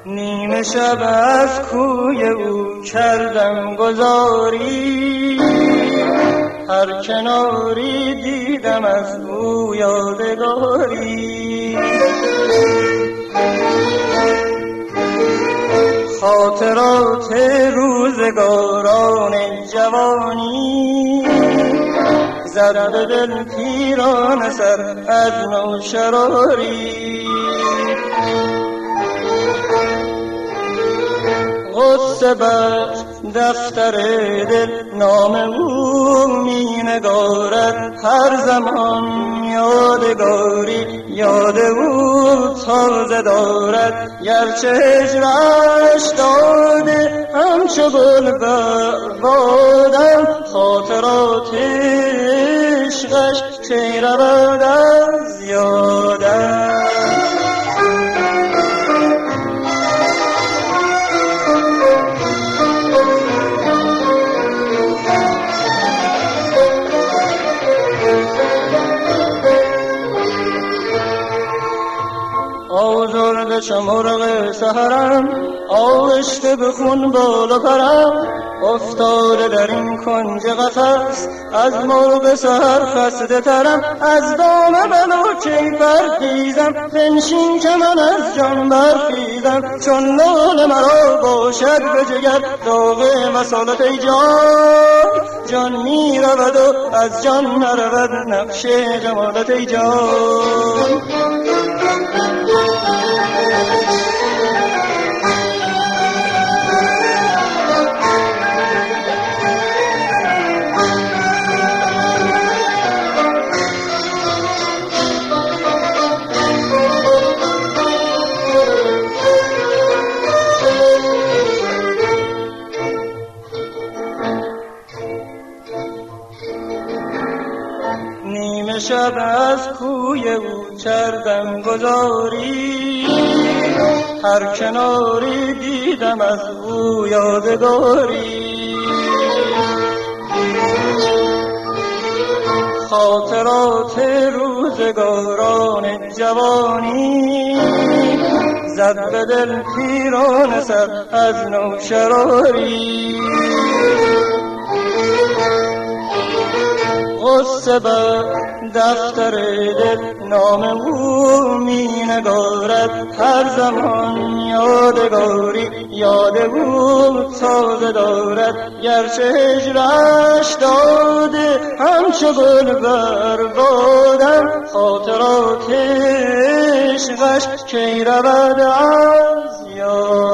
نیمه شب از کوی او کردم گذاری، هر کناری دیدم از او یادگاری. خاطرات روزگاران جوانی زد به دل پیرانه سر از نوشراری. غصه بر دفتر دل نام او می نگارد، هر زمان یادگاری یاد او تازه دارد. گرچه هجرش داده همچو گل بادم، خاطرات عشقش کی رود از یادم. آزرده چو مرغ سحرم، آغشته به خون بال و پرم. افتاده در این کنج قفس، از مرغ سحر خسته ترم. از دام بلوچه برخیزم، بنشین که من از جان برخیزم. چون نال مرا باشد به جگر، داغ مسالت ای جان. جان می رود و از جان نرود نقش جمالت ای جان. نیمه شب از کوی او کردم گذاری، هر کناری دیدم از او یادگاری. خاطرات روزگاران جوانی زد به دل پیرانه سر از نوشراری. غصه بر دفتر دل نام او می نگارد، هر زمان یادگاری یاد او تازه دارد. گرچه هجرش داده همچو گل بر بادم، خاطرات عشقش کی رود از یاد.